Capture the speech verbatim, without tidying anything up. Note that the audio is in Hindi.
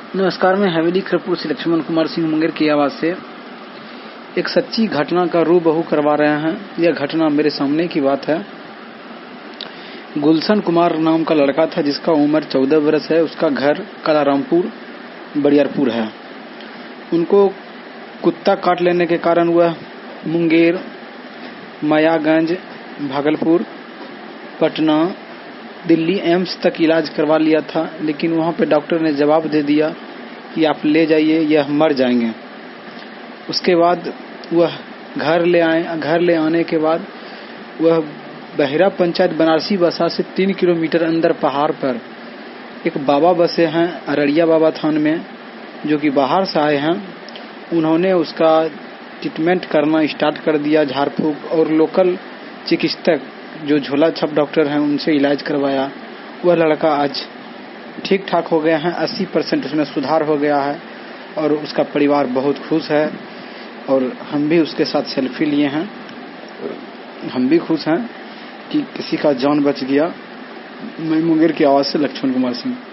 नमस्कार, मैं हवेली खरपुर से लक्ष्मण कुमार सिंह मुंगेर की आवाज से एक सच्ची घटना का रूबहू करवा रहे हैं। यह घटना मेरे सामने की बात है। गुलशन कुमार नाम का लड़का था जिसका उम्र चौदह वर्ष है। उसका घर कलारामपुर बड़ियारपुर है। उनको कुत्ता काट लेने के कारण वह मुंगेर, मायागंज, भागलपुर, पटना, दिल्ली एम्स तक इलाज करवा लिया था, लेकिन वहां पे डॉक्टर ने जवाब दे दिया कि आप ले जाइए, यह मर जाएंगे। उसके बाद वह घर ले आए। घर ले आने के बाद वह बहिरा पंचायत बनारसी बसा से तीन किलोमीटर अंदर पहाड़ पर एक बाबा बसे हैं, अररिया बाबा थान में, जो कि बाहर से आए हैं। उन्होंने उसका ट्रीटमेंट करना स्टार्ट कर दिया। झाड़ फूक और लोकल चिकित्सक जो झोला छाप डॉक्टर हैं उनसे इलाज करवाया। वह लड़का आज ठीक ठाक हो गया है। अस्सी परसेंट उसमें सुधार हो गया है और उसका परिवार बहुत खुश है। और हम भी उसके साथ सेल्फी लिए हैं। हम भी खुश हैं कि किसी का जान बच गया। मैं मुंगेर की आवाज से लक्ष्मण कुमार सिंह।